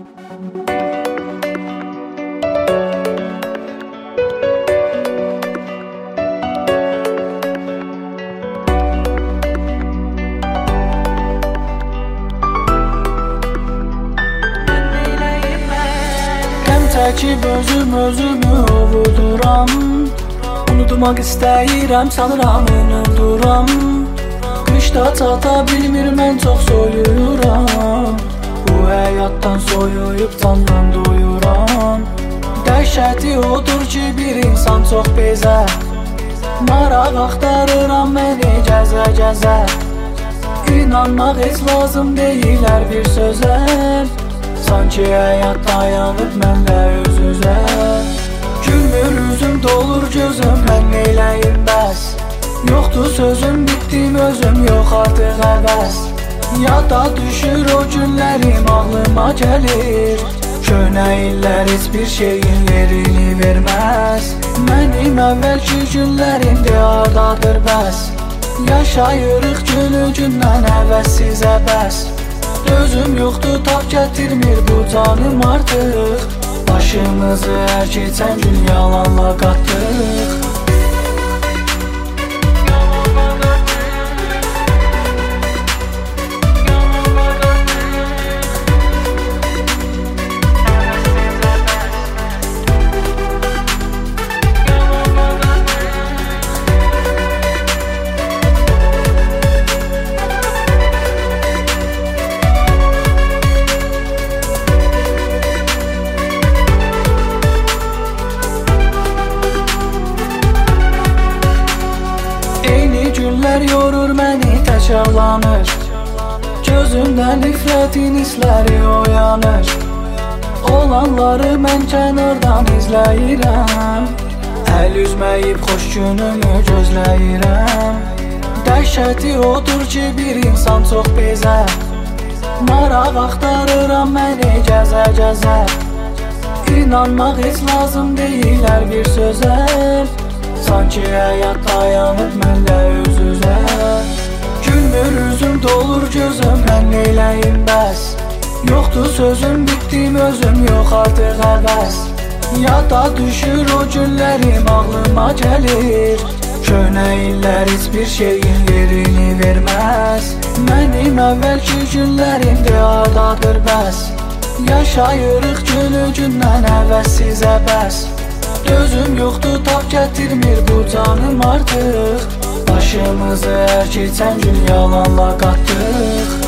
Çəkib özümü ovuduram. Unutmaq istəyirəm, sanıram unuduram. Qışda çata bilmir, mən çox soyuram. Bu həyatdan soyuyub candan doyuram. Dəhşəti odur ki, bir insan çox bezər. Maraq axtarıram məni gəzə-gəzə. İnanmaq heç lazım deyil hər bir sözə. Sanki həyat dayanıb mənlə öz-özə. Gülmür üzüm, dolur gözüm, mən neyləyim bəs. Yoxdur sözüm, bitdim özüm, yox artıq həvəs. Yada düşür o günlərim, ağlıma gəlir. Köhnə illər heç bir şeyin yerini verməz. Mənim əvvəlki günlərimdir, hardadır bəs. Yaşayırıq günü gündən, həvəssiz əbəs. Özüm yoxdur, tab gətirmir bu canım artıq. Başımızı hər keçən gün yalanla qatdıq. Günlər yorur məni, təkrarlanır. Gözümdən nifrətin hissləri oyanır. Olanları mən kənardan izləyirəm. Əl üzməyib xoş günümü gözləyirəm. Dəhşəti odur ki, bir insan çox bezər. Maraq axtarıram məni gəzə-gəzə. İnanmaq heç lazım deyil hər bir sözə. Sanki həyat dayanıb mənlə öz-özə. Gülmür üzüm, dolur gözüm, mən neyləyim bəs. Yoxdur sözüm, bitdim özüm, yox artıq həvəs. Yada düşür o günlərim, ağlıma gəlir. Köhnə illər heç bir şeyin yerini verməz. Mənim əvvəlki günlərimdir, hardadır bəs. Yaşayırıq günü gündən, həvəssiz əbəs. Gözüm yoxdur, tab gətirmir bu canım artıq. Başımızı hər keçən gün yalanla qatdıq.